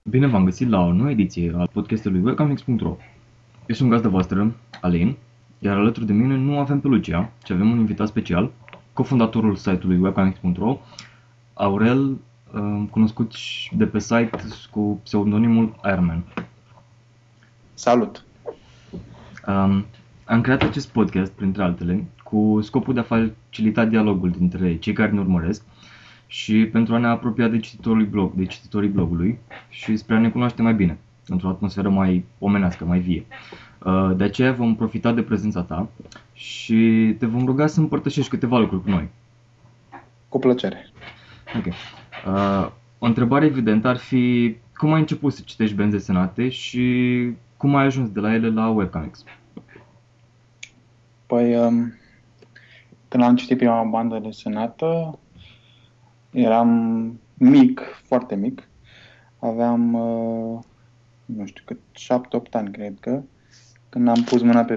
Bine v-am găsit la o nouă ediție al podcastului webcomics.ro. Eu sunt gazda voastră, Alin, iar alături de mine nu avem pe Lucia, ci avem un invitat special, cofondatorul site-ului webcomics.ro, Aurel, cunoscut și de pe site cu pseudonimul Ironman. Salut! Am creat acest podcast, printre altele, cu scopul de a facilita dialogul dintre cei care ne urmăresc și pentru a ne apropia de cititorii blogului și spre a ne cunoaște mai bine, într-o atmosferă mai omenească, mai vie. De aceea vom profita de prezența ta și te vom ruga să împărtășești câteva lucruri cu noi. Cu plăcere. Ok. O întrebare evidentă ar fi cum ai început să citești benzi desenate și cum ai ajuns de la ele la webcomics? Păi, când am citit prima bandă desenată, eram mic, foarte mic. Aveam, nu știu cât, 7-8 ani, cred că, când am pus mâna pe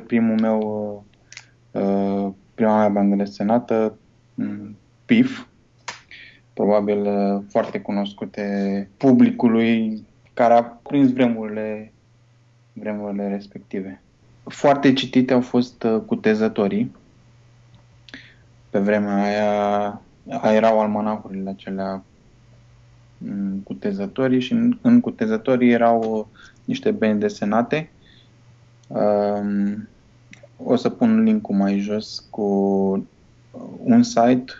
prima mea bandă desenată, Pif, probabil foarte cunoscute publicului care a prins vremurile respective. Foarte citite au fost Cutezătorii. Pe vremea aia erau almanacurile acelea Cutezătorii și în Cutezătorii erau niște benzi desenate. O să pun link-ul mai jos cu un site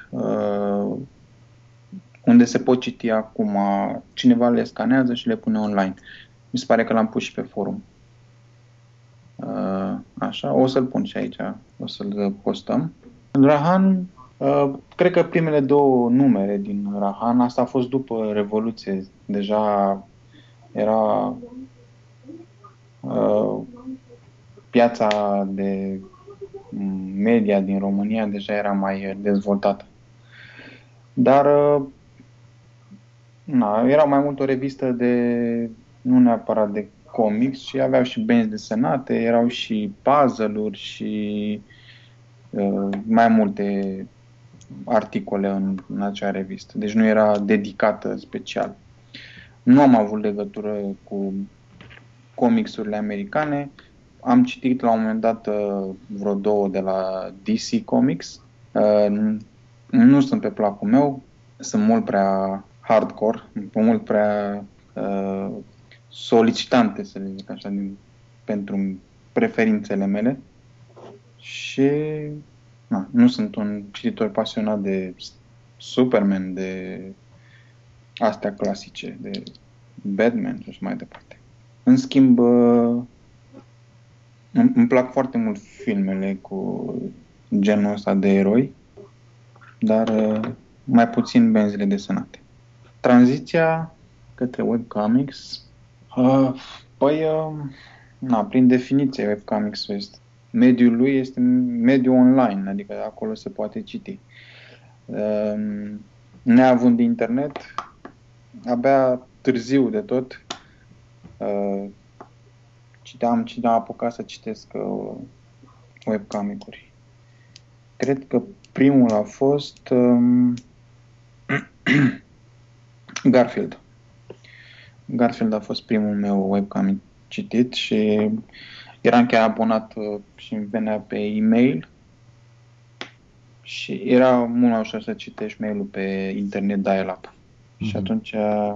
unde se pot citi acum. Cineva le scanează și le pune online. Mi se pare că l-am pus și pe forum. Așa, o să-l pun și aici, o să-l postăm. Rahan, cred că primele două numere din Rahan, asta a fost după Revoluție, deja era piața de media din România deja era mai dezvoltată. Dar era mai mult o revistă nu neapărat de comics, ci aveau și benzi desenate, erau și puzzle-uri și mai multe articole în acea revistă. Deci nu era dedicată special. Nu am avut legătură cu comicsurile americane. Am citit la un moment dat vreo două de la DC Comics. Nu sunt pe placul meu, sunt mult prea hardcore, mult prea solicitante, să le zic așa, pentru preferințele mele. Și nu sunt un cititor pasionat de Superman, de astea clasice, de Batman și așa mai departe. În schimb, îmi plac foarte mult filmele cu genul ăsta de eroi, dar mai puțin benzile desenate. Tranziția către webcomics, prin definiție webcomics-ul este mediul lui este mediul online, adică acolo se poate citi. Neavând internet, abia târziu de tot, am apucat să citesc webcomic-uri. Cred că primul a fost Garfield. Garfield a fost primul meu webcomic citit și eram chiar abonat și îmi venea pe e-mail și era mult mai ușor să citești mail-ul pe internet dial-up. Mm-hmm. Și atunci,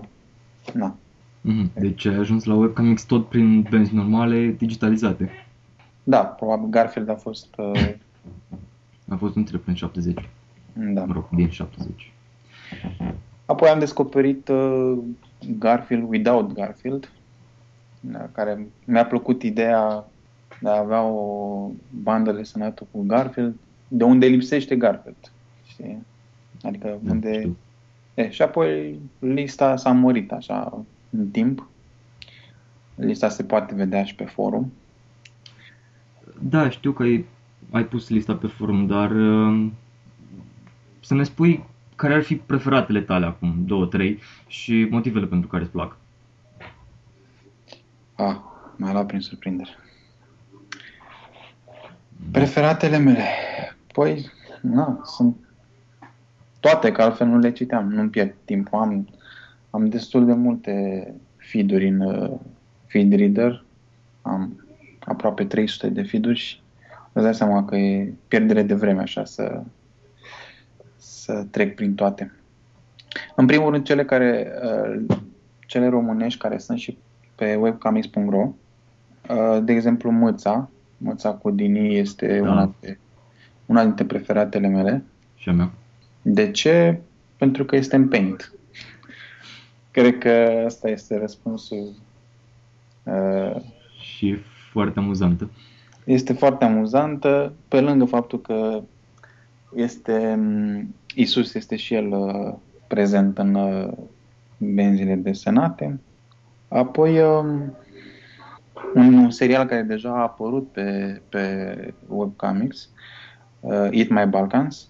Deci ai ajuns la webcomics tot prin benzi normale, digitalizate. Da, probabil Garfield a fost... A fost între prin 70. Da. Mă rog, din 70. Apoi am descoperit Garfield Without Garfield, care mi-a plăcut ideea de a avea o bandă desenată cu Garfield, de unde lipsește Garfield. Știi? Adică unde... și apoi lista s-a mărit așa în timp. Lista se poate vedea și pe forum. Da, știu că ai pus lista pe forum, dar să ne spui care ar fi preferatele tale acum, 2-3, și motivele pentru care îți plac. M-a luat prin surprindere. Preferatele mele? Păi, sunt toate, că altfel nu le citeam, nu-mi pierd timp. Am destul de multe feed-uri în feed reader. Am aproape 300 de feed-uri și îți dai seama că e pierdere de vreme așa să trec prin toate. În primul rând, cele românești care sunt și pe webcomics.ro, de exemplu Mâța cu Dini este Da. una dintre preferatele mele. Și a mea. De ce? Pentru că este în Paint. Cred că asta este răspunsul. Și e foarte amuzantă. Este foarte amuzantă, pe lângă faptul că Isus este și el prezent în benzile desenate. Apoi un serial care deja a apărut pe webcomics, Eat My Balkans.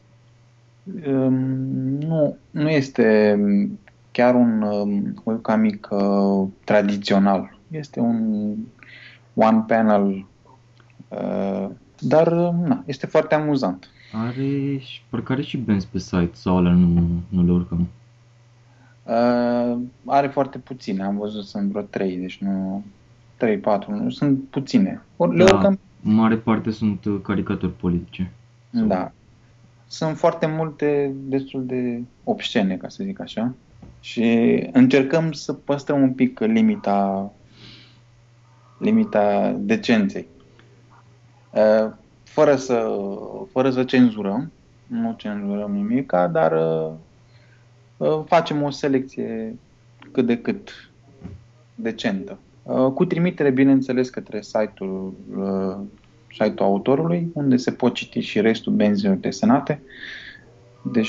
Nu este chiar un webcomic tradițional. Este un one panel, dar este foarte amuzant. Parcă are și benzi pe site sau alea nu le urcăm. Are foarte puține, am văzut, sunt vreo 3, deci nu 3-4, nu, sunt puține. Le urcăm. Mare parte sunt caricaturi politice. Da. Sunt foarte multe destul de obscene, ca să zic așa. Și încercăm să păstrăm un pic limita decenței. Fără să cenzurăm, nu cenzurăm nimic, dar facem o selecție cât de cât decentă. Cu trimitere, bineînțeles, către site-ul autorului, unde se pot citi și restul benzilor desenate. Deci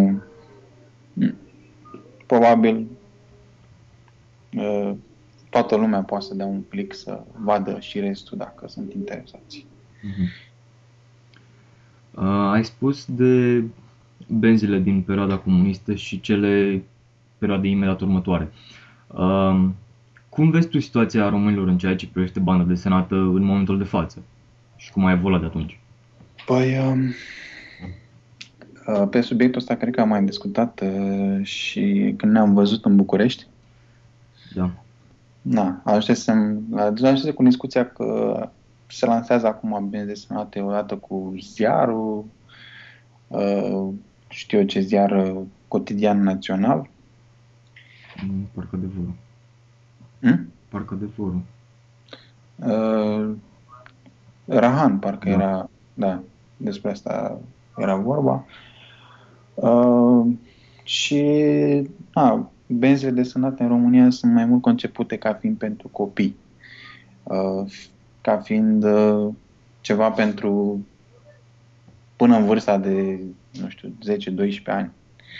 probabil toată lumea poate să dea un click să vadă și restul dacă sunt interesați. Ai spus de benzile din perioada comunistă și cele perioadei imediat următoare. Cum vezi tu situația românilor în ceea ce privește banda desenată în momentul de față? Și cum a evoluat de atunci? Păi, pe subiectul ăsta cred că am mai discutat și când ne-am văzut în București. Da. Da, ajunsese cu discuția că se lansează acum benzi desenate odată cu ziarul, știu eu ce ziar, Cotidian Național. Parcă adevărul. Parcă adevărul. Rahan, parcă era, da, despre asta era vorba. Și benzile desenate în România sunt mai mult concepute ca fiind pentru copii, ca fiind ceva pentru până în vârsta de, nu știu, 10-12 ani.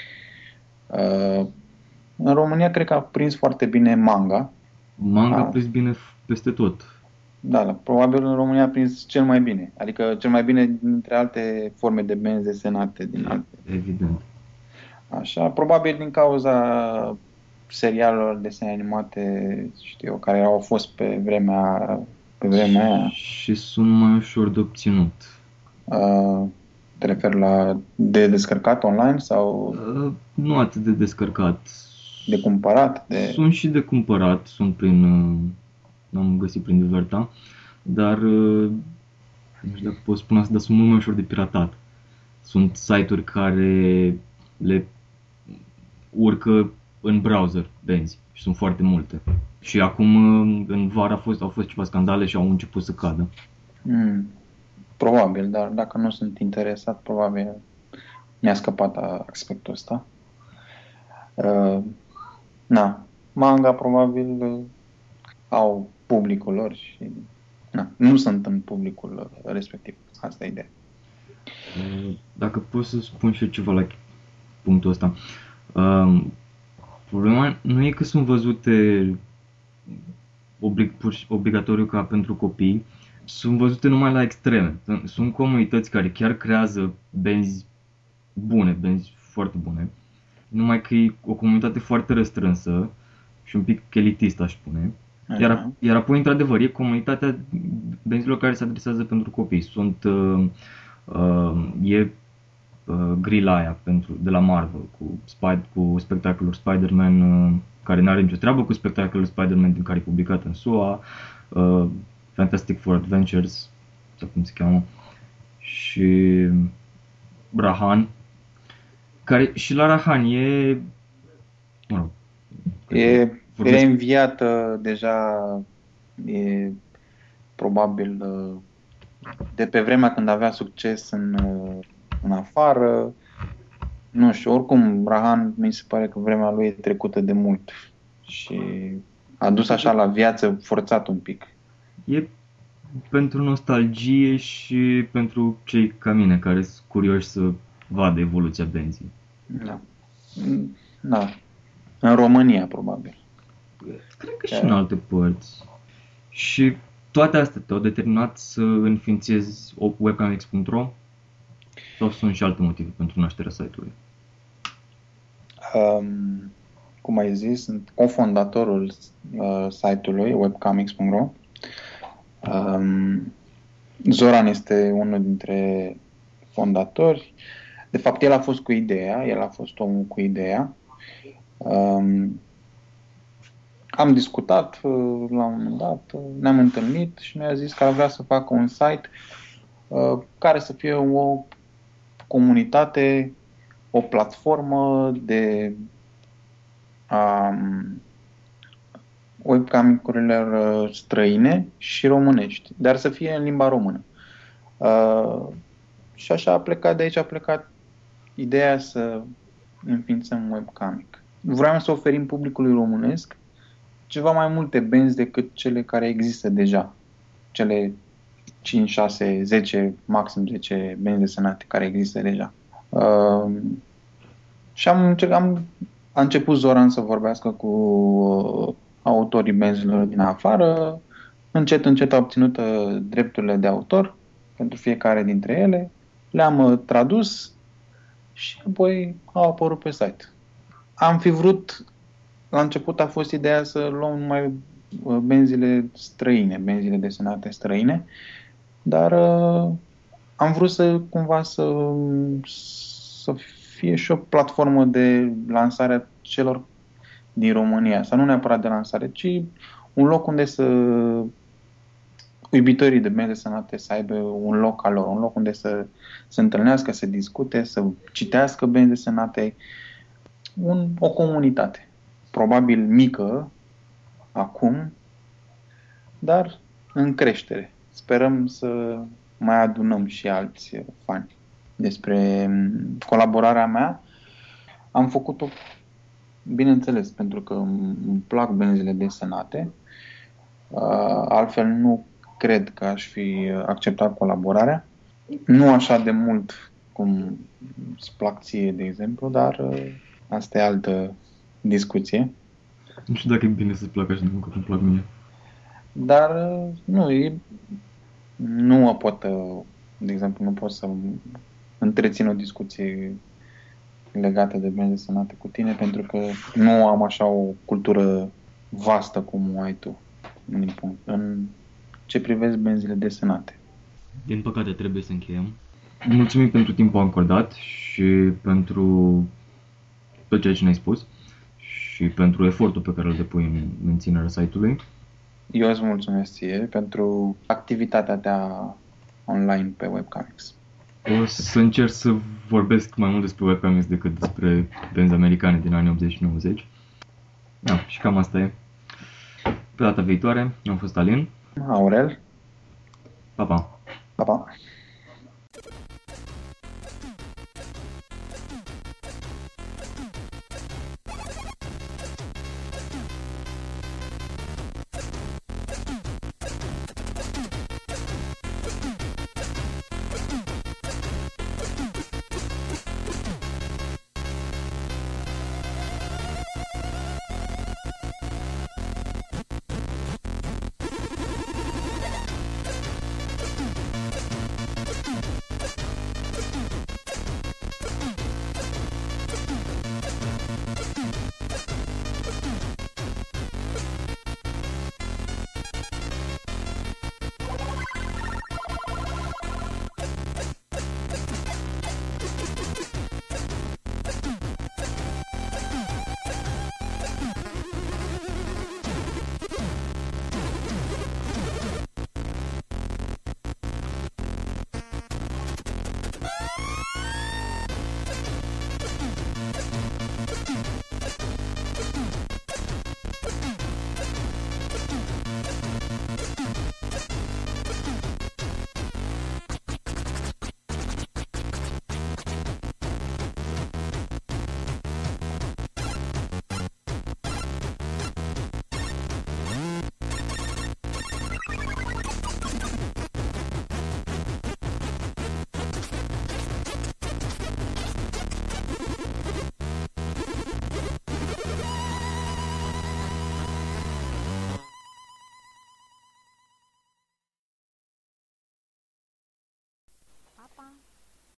În România cred că a prins foarte bine manga. Manga a prins bine peste tot. Da, probabil în România a prins cel mai bine. Adică cel mai bine dintre alte forme de benzi desenate din alte. Evident. Așa, probabil din cauza serialelor desene animate, știu, care au fost pe vremea aia. Și sunt mai ușor de obținut. Te referi de descărcat online sau? Nu atât de descărcat. De cumpărat? Sunt și de cumpărat, am găsit prin Diverta, dar nu știu dacă pot spune asta, dar sunt mult mai ușor de piratat. Sunt site-uri care le urcă în browser benzi și sunt foarte multe. Și acum în vară au fost ceva scandale și au început să cadă. Probabil, dar dacă nu sunt interesat, probabil mi-a scăpat aspectul ăsta. Manga probabil au publicul lor și nu sunt în publicul respectiv. Asta e ideea. Dacă pot să spun și eu ceva la punctul ăsta. Problema nu e că sunt văzute obligatoriu ca pentru copii, sunt văzute numai la extreme. Sunt comunități care chiar creează benzi bune, benzi foarte bune, numai că e o comunitate foarte restrânsă și un pic elitistă, aș spune. Iar apoi, într-adevăr, e comunitatea benzilor care se adresează pentru copii. Grila aia de la Marvel cu spectacolul Spider-Man care nu are nicio treabă cu spectacolul Spider-Man din care e publicat în SUA, Fantastic Four Adventures, sau cum se cheamă, și Rahan, care și la Rahan e, mă rog, E reînviată deja, e probabil de pe vremea când avea succes în afară. Nu știu, oricum Rahan mi se pare că vremea lui e trecută de mult și a dus așa la viață forțat un pic. E pentru nostalgie și pentru cei ca mine care sunt curioși să vadă evoluția benzii. Da. Da. În România, probabil. Cred că și în alte părți. Și toate astea te-au determinat să înființezi webcomics.ro? Sau sunt și alte motive pentru nașterea site-ului? Cum ai zis, sunt cofondatorul site-ului webcomics.ro. Zoran este unul dintre fondatori. De fapt, el a fost cu ideea, el a fost omul cu ideea. Am discutat la un moment dat, ne-am întâlnit și mi-a zis că ar vrea să facă un site care să fie o comunitate, o platformă de webcomic-urilor străine și românești, dar să fie în limba română. Și așa a plecat, de aici a plecat ideea să înființăm webcomic. Vreau să oferim publicului românesc ceva mai multe benzi decât cele care există deja. Cele 5, 6, 10, maxim 10 benzi desenate care există deja. Și a început Zoran să vorbească cu autorii benzilor din afară. Încet, încet a obținut drepturile de autor pentru fiecare dintre ele. Le-am tradus și apoi au apărut pe site. Am fi vrut, la început a fost ideea să luăm numai benzile străine, benzile desenate străine, dar am vrut să cumva să fie și o platformă de lansare a celor din România, sau nu neapărat de lansare, ci un loc unde să iubitorii de benzi desenate să aibă un loc al lor, un loc unde să se întâlnească, să discute, să citească benzi desenate, o comunitate. Probabil mică acum, dar în creștere. Sperăm să mai adunăm și alți fani. Despre colaborarea mea, am făcut-o, bineînțeles, pentru că îmi plac benzile desenate. Altfel nu cred că aș fi acceptat colaborarea. Nu așa de mult cum îți plac ție, de exemplu, dar asta e altă discuție. Nu știu dacă e bine să-ți placă așa de mult cum îmi plac mie. Dar nu mă pot, de exemplu, nu pot să întrețin o discuție legată de benzi desenate cu tine, pentru că nu am așa o cultură vastă cum o ai tu în ce privești benzile desenate. Din păcate trebuie să încheiem. Mulțumim pentru timpul acordat și pentru tot ceea ce ne-ai spus și pentru efortul pe care îl depui în menținerea site-ului. Eu îți mulțumesc ție pentru activitatea ta online pe webcomics. O să încerc să vorbesc mai mult despre webcomics decât despre benzi americane din anii 80 și 90. Da, și cam asta e. Pe data viitoare, eu am fost Alin. Aurel. Pa, pa! Pa, pa!